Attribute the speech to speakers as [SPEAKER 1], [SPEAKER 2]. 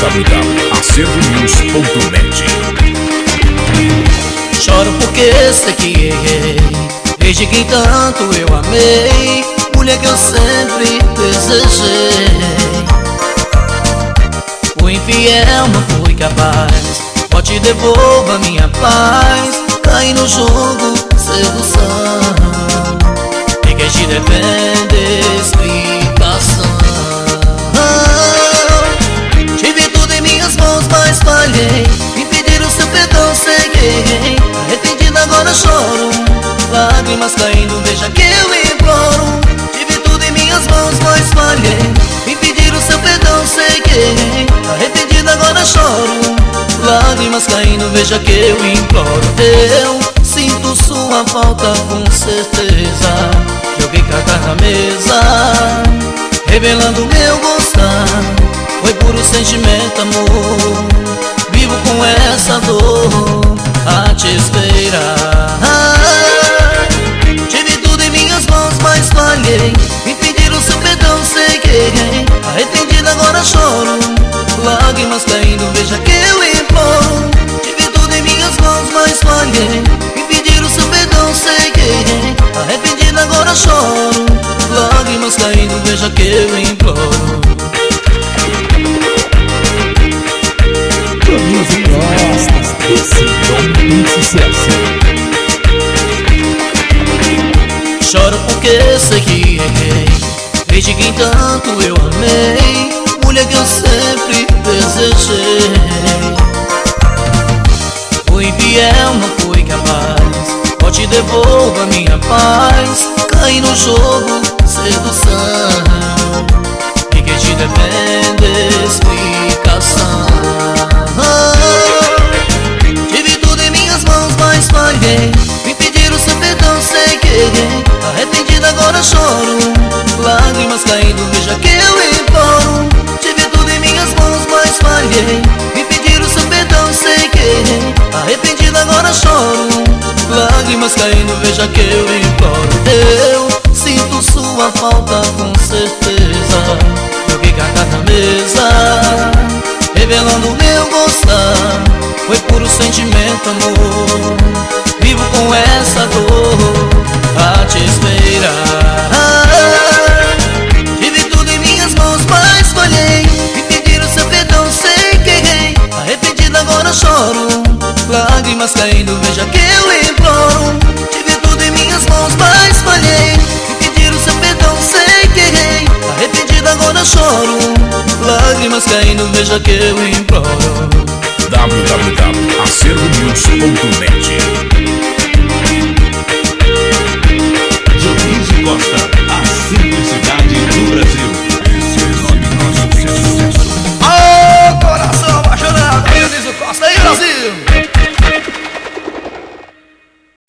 [SPEAKER 1] www.acervonews.net.
[SPEAKER 2] Choro porque sei que errei, desde quem tanto eu amei, mulher que eu sempre desejei. Fui infiel, não fui capaz, ó te devolva minha paz. Caí no jogo, sedução, ninguém te defende, explicação. Tive tudo em minhas mãos, mas falhei, me pediram seu perdão, sei que errei. Arrependido agora choro, lágrimas caindo, veja que eu imploro. Tive tudo em minhas mãos, mas falhei, me pediram seu perdão, sei que errei. Arrependido agora choro, lágrimas caindo, veja que eu imploro. Eu sinto sua falta com certeza, joguei carta na mesa, revelando meu gostar. Foi puro sentimento, amor, vivo com essa dor a te esperar. Tive tudo em minhas mãos, mas falhei, me pediram seu perdão, sei que errei. Arrependido agora choro, lágrimas caindo, veja que eu imploro. Tive tudo em minhas mãos, mas falhei, me pediram seu perdão, sei que errei. Arrependido agora choro, lágrimas caindo, veja que eu imploro.
[SPEAKER 1] Caminhos e Costas, esse não tem sucesso.
[SPEAKER 2] Choro porque sei que errei, desde quem tanto eu amei, mulher que eu sempre desejei. Fui infiel, não fui capaz, ó te devolva minha paz. Caí no jogo, sedução, ninguém te defende, explicação. Tive tudo em minhas mãos, mas falhei, me pediram seu perdão, sei que errei. Arrependido agora choro, lágrimas caindo, veja que eu imploro. Tive tudo em minhas mãos, mas falhei, me pediram seu perdão, sei que errei. Arrependido agora choro, lágrimas caindo, veja que eu imploro. Eu sinto sua falta com certeza, joguei carta na mesa, revelando meu gostar. Foi puro sentimento, amor, vivo com essa dor a te esperar. Tive tudo em minhas mãos, mas falhei, me pediram seu perdão, sei que errei. Arrependido agora choro, lágrimas caindo, veja que eu imploro. Tive tudo em minhas mãos, mas falhei, me pediram seu perdão, sei que errei. Arrependido agora choro, lágrimas caindo, veja que eu imploro.
[SPEAKER 1] www.acervonews.net.